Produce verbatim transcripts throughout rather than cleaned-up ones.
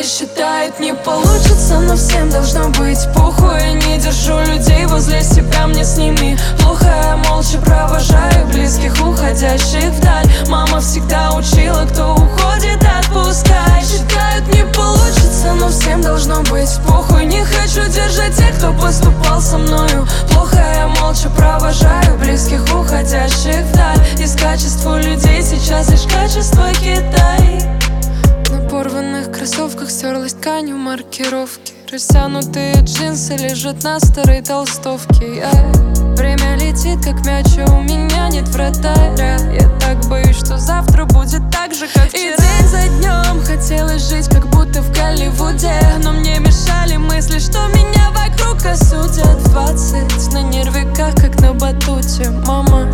Кто-то считает, не получится, но всем должно быть похуй. Я не держу людей возле себя, мне с ними плохо. Я молча провожаю близких, уходящих вдаль. Мама всегда учила, кто уходит, отпускай. Считают, не получится, но всем должно быть похуй. Не хочу держать тех, кто поступал со мною плохо. Я молча провожаю близких, уходящих вдаль. Из качества людей сейчас лишь качество Китай. На порванных кроссовках стерлась тканью маркировки. Растянутые джинсы лежат на старой толстовке. Я... Время летит, как мяч, а у меня нет вратаря. Я так боюсь, что завтра будет так же, как вчера. И день за днем хотелось жить, как будто в Голливуде. Но мне мешали мысли, что меня вокруг осудят. В двадцать на нервиках, как на батуте. Мама,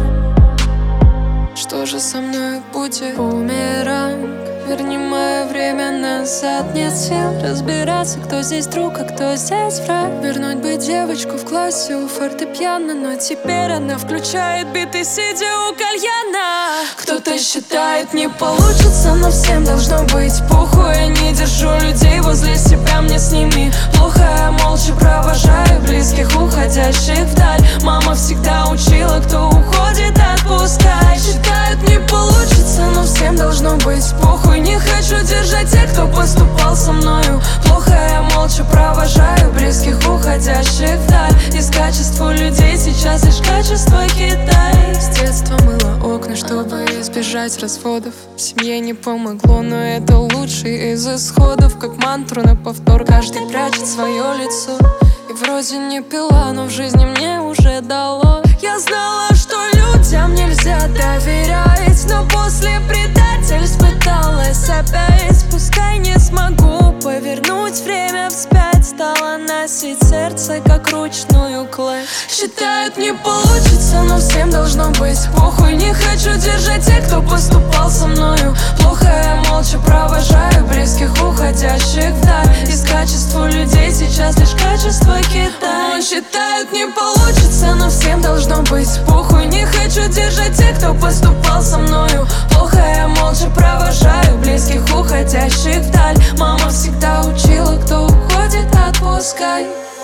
что же со мной будет? Бумеранг, верни мое время назад. Нет сил разбираться, кто здесь друг, а кто здесь враг. Вернуть бы девочку в классе у фортепиано, но теперь она включает биты, сидя у кальяна. Кто-то считает, не получится, но всем должно быть похуй. Я не держу людей возле себя, мне с ними плохо. Я молча провожаю близких, уходящих вдаль. Мама всегда учила, кто уходит, отпускай. Считают, не получится, но всем должно быть похуй. Не хочу держать тех, кто поступал со мною плохо. Я молча провожаю близких, уходящих вдаль. Из качества людей сейчас лишь качество Китай. С детства мыла окна, чтобы избежать разводов. Семье не помогло, но это лучший из исходов. Как мантру на повтор каждый прячет свое лицо. И вроде не пила, но в жизни мне уже дало. Я знала, что людям нельзя доверять, но после предательств пыталась опять. Пускай не смогу повернуть время вспять, стала носить сердце, как ручную кладь. Считают, не получится, но всем должно быть похуй. Не хочу держать тех, кто поступал со мною плохо. Я молча провожаю близких, уходящих вдаль. Из качества людей сейчас лишь качество Китай. Считают, не получится, но всем должно быть похуй. Не хочу держать тех, кто поступал со мною плохо. Я молча провожаю близких, уходящих вдаль. Мама всегда учила, кто уходит, отпускай.